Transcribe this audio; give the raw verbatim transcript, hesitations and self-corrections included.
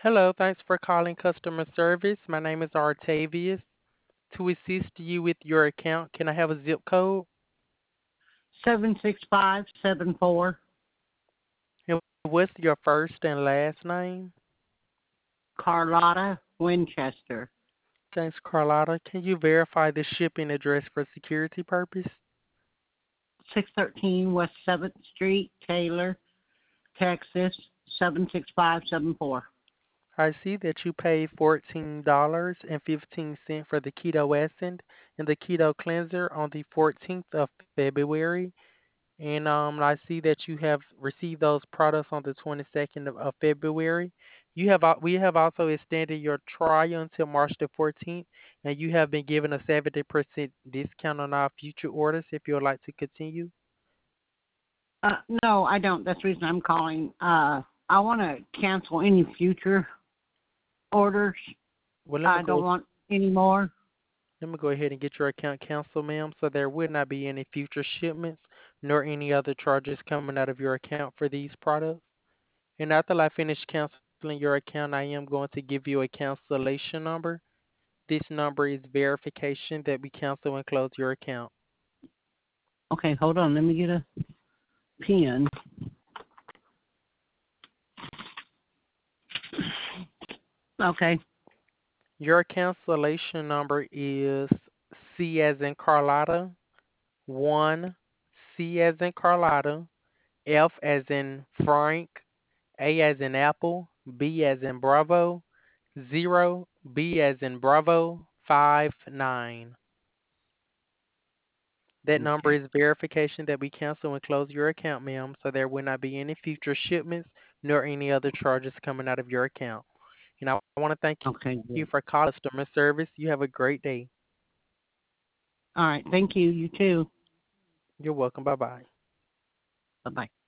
Hello, thanks for calling customer service. My name is Artavius. To assist you with your account, can I have a zip code? seven six five seven four. And what's your first and last name? Carlotta Winchester. Thanks, Carlotta. Can you verify the shipping address for security purpose? six thirteen West seventh Street, Taylor, Texas, seven six five seven four. I see that you paid fourteen dollars and fifteen cents for the Keto Essence and the Keto Cleanser on the fourteenth of February. And um, I see that you have received those products on the twenty-second of, of February. You have al- we have also extended your trial until March the fourteenth, and you have been given a seventy percent discount on our future orders if you would like to continue. Uh, no, I don't. That's the reason I'm calling. Uh, I want to cancel any future orders. Well, let me I go don't want any more. let me go ahead and get your account canceled, ma'am, so there would not be any future shipments nor any other charges coming out of your account for these products. And after I finish canceling your account, I am going to give you a cancellation number. This number is verification that we cancel and close your account. Okay, hold on. Let me get a pen. Okay. Your cancellation number is C as in Carlotta, one, C as in Carlotta, F as in Frank, A as in Apple, B as in Bravo, zero, B as in Bravo, five, nine. That number Okay. is verification that we cancel and close your account, ma'am, so there will not be any future shipments nor any other charges coming out of your account. And I want to thank Okay, you good. for calling customer service. You have a great day. All right. Thank you. You too. You're welcome. Bye bye. Bye bye.